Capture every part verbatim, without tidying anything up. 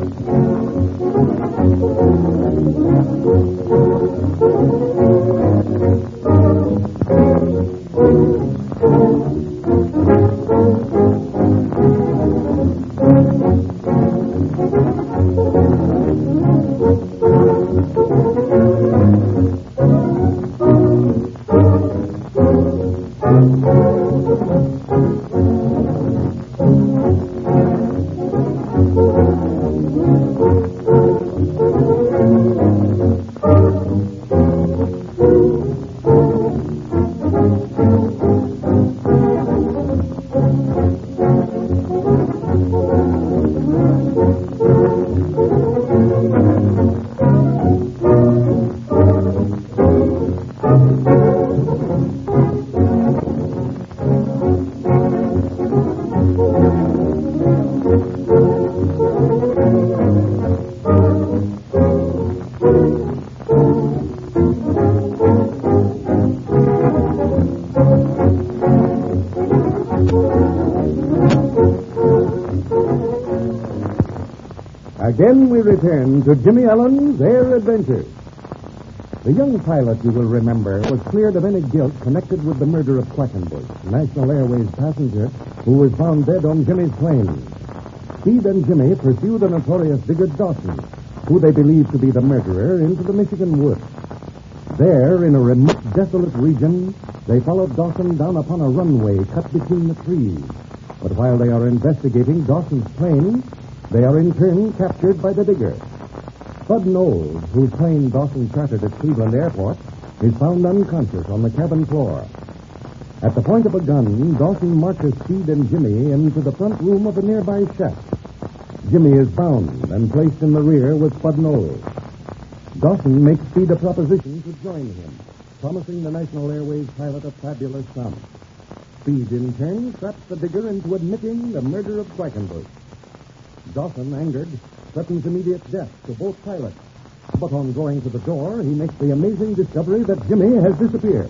Again we return to Jimmy Allen's Air Adventures. The young pilot, you will remember, was cleared of any guilt connected with the murder of Quackenbush, National Airways passenger who was found dead on Jimmy's plane. Speed and Jimmy pursued the notorious digger Dawson, who they believed to be the murderer, into the Michigan woods. There, in a remote, desolate region, they followed Dawson down upon a runway cut between the trees. But while they are investigating Dawson's plane, they are in turn captured by the digger. Bud Knowles, whose plane Dawson chartered at Cleveland Airport, is found unconscious on the cabin floor. At the point of a gun, Dawson marches Speed and Jimmy into the front room of a nearby shack. Jimmy is bound and placed in the rear with Bud Knowles. Dawson makes Speed a proposition to join him, promising the National Airways pilot a fabulous sum. Speed, in turn, traps the digger into admitting the murder of Quackenbush. Dawson, angered, threatens immediate death to both pilots. But on going to the door, he makes the amazing discovery that Jimmy has disappeared.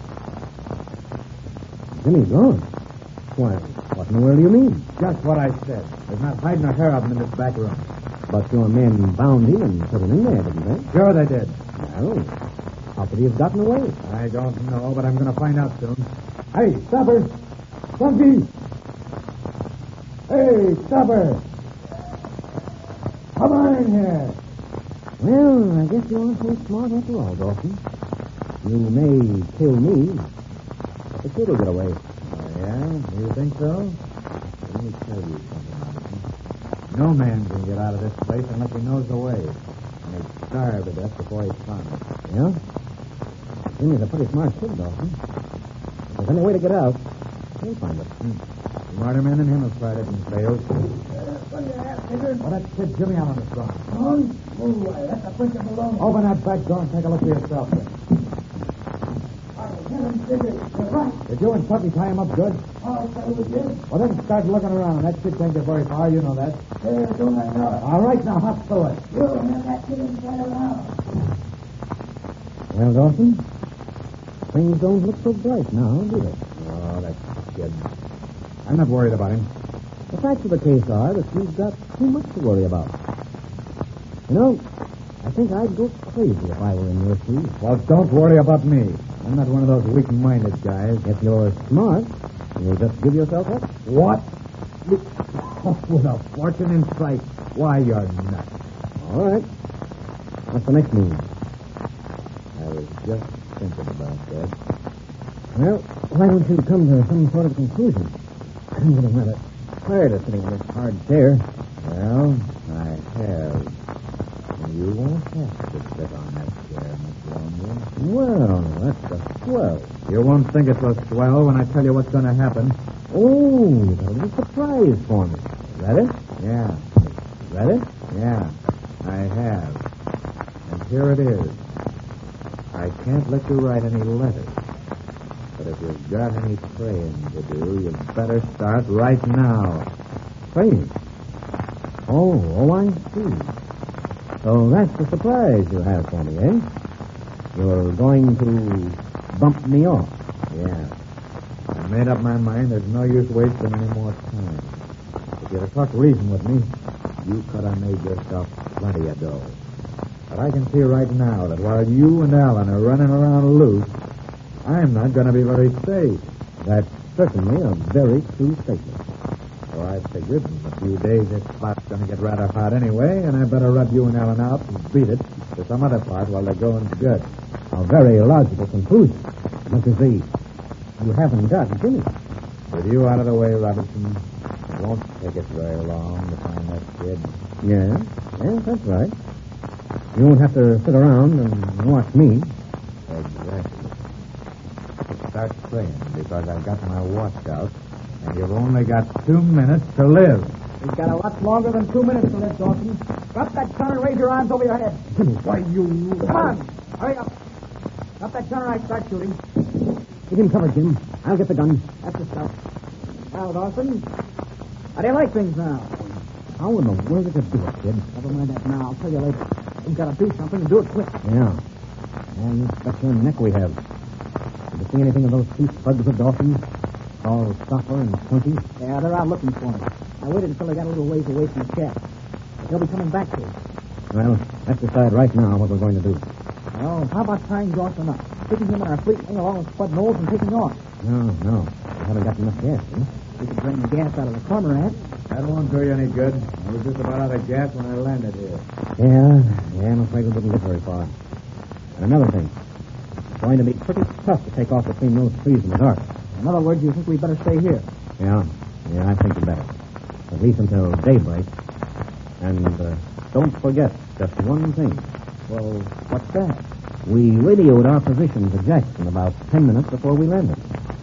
Jimmy gone? Why, what in the world do you mean? Just what I said. There's not hiding a hair of him in this back room. But your men bound him and put him in there, didn't they? Sure they did. Well, how could he have gotten away? I don't know, but I'm going to find out soon. Hey, stopper! Funky! Hey, stopper! Come on in here. Well, I guess you aren't so smart after all, Dawson. You may kill me, but the kid will get away. Oh, yeah? You think so? Let me tell you something, Robinson. No man can get out of this place unless he knows the way. And he'd starve to death before he's found it. Yeah? Jimmy's a pretty smart kid, Dawson. If there's any way to get out, he'll find it. Hmm. Smarter men than him have tried it and failed. What do you have, Tigger? Well, that kid Jimmy Allen is gone. Gone? Oh, I have to push him along. Open that back door and take a look for yourself. Then. I'll get him, Tigger. You're right. Did you and Tuppy tie him up good? I'll tell you did. Well, then start looking around. That kid can't get very far. You know that. There, don't I know it? All right, now hop through it. You and then that kid inside around. Well, Dawson, things don't look so bright now, do they? Oh, that kid. I'm not worried about him. The facts of the case are that you've got too much to worry about. You know, I think I'd go crazy if I were in your shoes. Well, don't worry about me. I'm not one of those weak-minded guys. If you're smart, you'll just give yourself up. What? With a fortune in sight. Why, you're nuts. All right. What's the next move? I was just thinking about that. Well, why don't you come to some sort of conclusion? I'm getting rather tired of sitting in this hard chair. Well, I have. And you won't have to sit on that chair much longer. Well, that's a swell. You won't think it's a swell when I tell you what's going to happen. Oh, you got a little surprise for me. Is that it? Yeah. Is that it? Yeah, I have. And here it is. I can't let you write any letters. But if you've got any praying to do, you'd better start right now. Praying? Oh, oh, I see. So that's the surprise you have for me, eh? You're going to bump me off. Yeah. I made up my mind there's no use wasting any more time. If you'll talk reason with me, you could have made yourself plenty of dough. But I can see right now that while you and Alan are running around loose, I'm not going to be very safe. That's certainly a very true statement. So I figured in a few days this spot's going to get rather hot anyway, and I better rub you and Alan out and beat it to some other part while the going's good. A very logical conclusion. But you see, you haven't got Jimmy. With you out of the way, Robertson, it won't take us very long to find that kid. Yes, yes, that's right. You won't have to sit around and watch me. Exactly. Start praying, because I've got my watch out, and you've only got two minutes to live. We've got a lot longer than two minutes to live, Dawson. Drop that gun and raise your arms over your head. Jimmy, why you... Come on. Hurry up. Drop that gun and I start shooting. Keep him covered, Jim. I'll get the gun. That's the stuff. Now, Dawson, how do you like things now? How in the world did you do it, kid? Never mind that now. I'll tell you later. We've got to do something and do it quick. Yeah. Yeah, you got your neck we have. Did you see anything of those two thugs of Dawson? All Stopper and Chunky? Yeah, they're out looking for me. I waited until they got a little ways away from the shack. But they'll be coming back to us. Well, let's decide right now what we're going to do. Well, how about tying Dawson up? Picking him in our fleet wing along with Spud Knowles and taking off. No, no. We haven't got enough gas, eh? We could drain the gas out of the cormorant. That won't do you any good. I was just about out of gas when I landed here. Yeah, yeah, I'm afraid we wouldn't get very far. And another thing. It's going to be pretty tough to take off between those trees in the dark. In other words, you think we'd better stay here? Yeah, yeah, I think you better. At least until daybreak. And uh, don't forget just one thing. Well, what's that? We radioed our position to Jackson about ten minutes before we landed.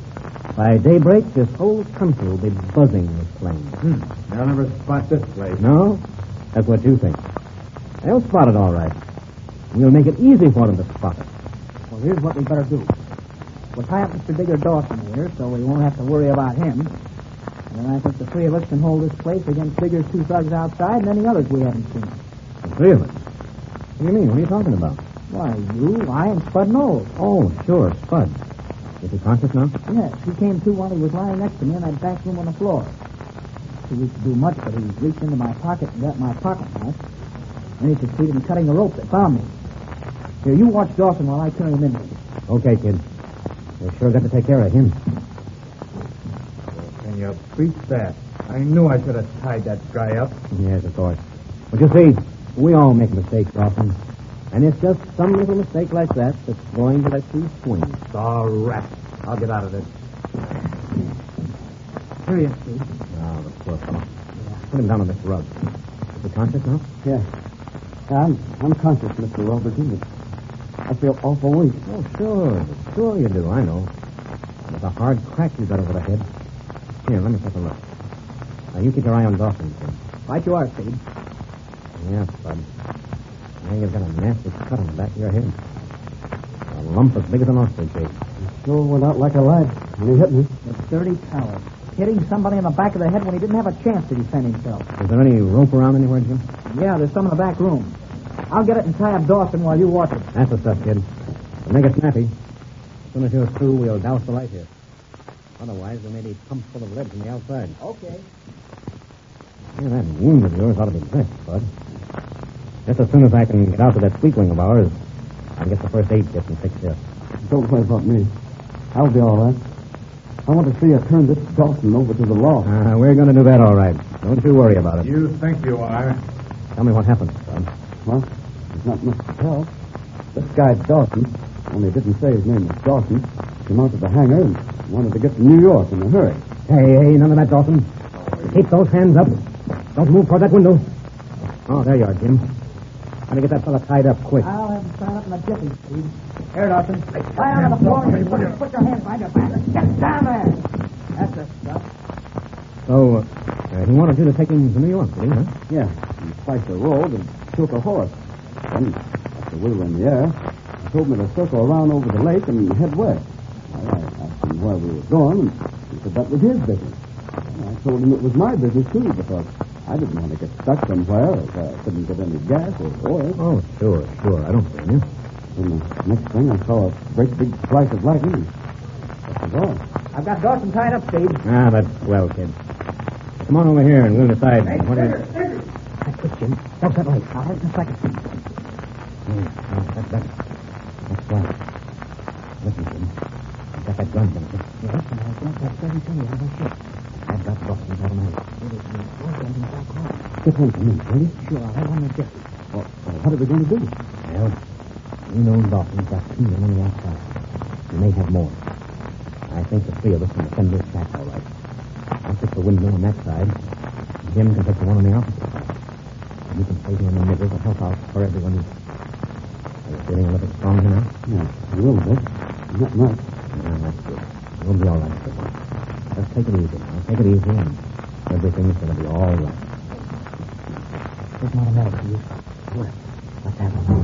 By daybreak, this whole country will be buzzing with flames. Hmm. They'll never spot this place. No? That's what you think. They'll spot it all right. We'll make it easy for them to spot it. Well, here's what we better do. We'll tie up Mister Digger Dawson here, so we won't have to worry about him. And then I think the three of us can hold this place against Digger's two thugs outside and any others we haven't seen. The three of us? What do you mean? What are you talking about? Why, you, I, and Spud Knowles. Oh, sure, Spud. Is he conscious now? Yes, he came to while he was lying next to me in that back room on the floor. He didn't do much, but he reached into my pocket and got my pocket knife. Then he succeeded in cutting the rope that found me. Here, you watch Dawson while I carry him in. Okay, kid. We've sure got to take care of him. Can you beat that? I knew I should have tied that guy up. Yes, of course. But you see, we all make mistakes, Dawson. And it's just some little mistake like that that's going to let you swing. It's all right. I'll get out of this. Here you Steve. Oh, the poor fellow. Put him down on this rug. Is he conscious now? Yeah. yeah I'm, I'm conscious, Mister Robertson. I feel awful weak. Oh, sure. Sure you do, I know. It's a hard crack you got over the head. Here, let me take a look. Now, you keep your eye on Dawson, kid. Right you are, Steve. Yes, Bud. I think you've got a nasty cut on the back of your head. A lump as big as an ostrich egg. It sure went out like a light when he hit me. A dirty coward. Hitting somebody in the back of the head when he didn't have a chance to defend himself. Is there any rope around anywhere, Jim? Yeah, there's some in the back room. I'll get it and tie up Dawson while you watch it. That's the stuff, kid. But make it snappy. As soon as you're through, we'll douse the light here. Otherwise, there may be pumps full of lead from the outside. Okay. Yeah, that wound of yours ought to be dressed, Bud. Just as soon as I can get out to that sweet wing of ours, I'll get the first aid kit and fix it. Don't worry about me. I'll be all right. I want to see you turn this Dawson over to the law. Uh, we're going to do that all right. Don't you worry about it. You think you are? Tell me what happened, Bud. Well, there's not much to tell. This guy Dawson, only didn't say his name was Dawson, came out to the hangar and wanted to get to New York in a hurry. Hey, hey, none of that, Dawson. Keep those hands up. Don't move toward that window. Oh, there you are, Jim. Gotta get that fella tied up quick. I'll have him tied up in a jiffy, Steve. Here, Dawson. Lie down on the floor and put, put your hands behind your back. Get down there. That's the stuff. So, uh, he wanted you to take him to New York, did he, huh? Yeah, he spiked the road and took a horse. Then, after we were in the air, he told me to circle around over the lake and head west. I asked him where we were going, and he said that was his business. And I told him it was my business, too, because I didn't want to get stuck somewhere if I couldn't get any gas or oil. Oh, sure, sure. I don't blame you. And the next thing, I saw a great big flash of lightning. And that was all. I've got Dawson tied up, Steve. Ah, that's well, kid. Come on over here and we'll decide. Hey, what Digger, is... Digger. That's it, Jim. That was that light. I'll have it in a second. Yeah, yeah, that's better. That's right. Listen, Jim. I've got that gun, don't you? Yes, and I've got that seven twenty out of my ship. I've got Boston's automatic. Get one for me, will you? Sure, I'll have one with Jesse. Well, well, what are we going to do? Well, you know Dawson's got two men on the outside. You may have more. I think the three of us can defend this shack all right. I'll pick the window on that side. Jim can pick the one on the opposite side. And you can stay here in the middle to help out for everyone. Are you feeling a little stronger now? Yeah, a little bit. Not much. Yeah, that's good. We'll be all right for once. Just take it easy now. Take it easy, and everything's going to be all right. There's not a matter for you. What? What's happening?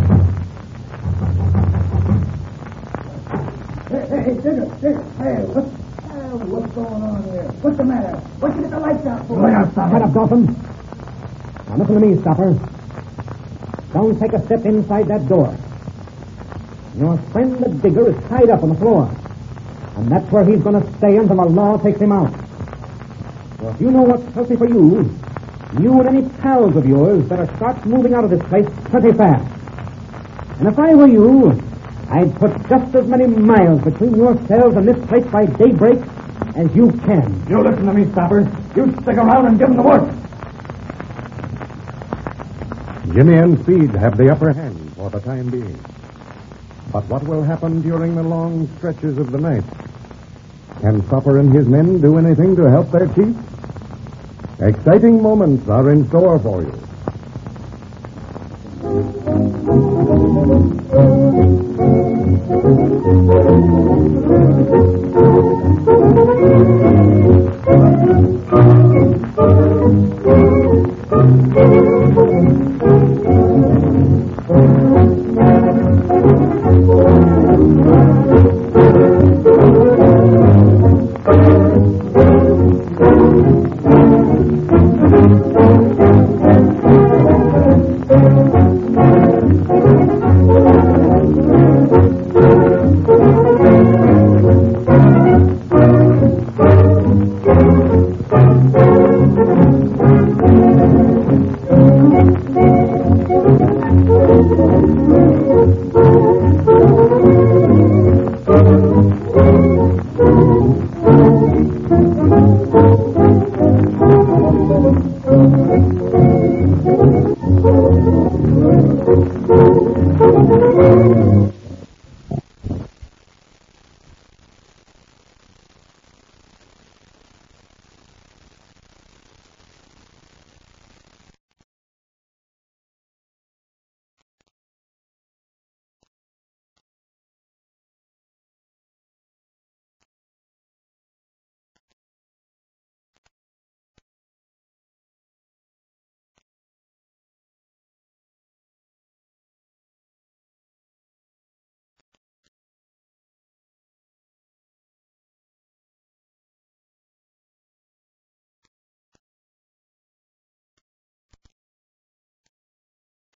Hey, hey, Digger, Digger. Hey, what, uh, what's going on here? What's the matter? What'd you get the lights out for? Lay out, Stopper. Head up, Dawson. Now listen to me, Stopper. Don't take a step inside that door. Your friend the Digger is tied up on the floor. And that's where he's going to stay until the law takes him out. So if you know what's healthy for you, you and any pals of yours better start moving out of this place pretty fast. And if I were you, I'd put just as many miles between yourselves and this place by daybreak as you can. You listen to me, Stopper. You stick around and give them the work. Jimmy and Speed have the upper hand for the time being. But what will happen during the long stretches of the night? Can Stopper and his men do anything to help their chief? Exciting moments are in store for you. Thank you.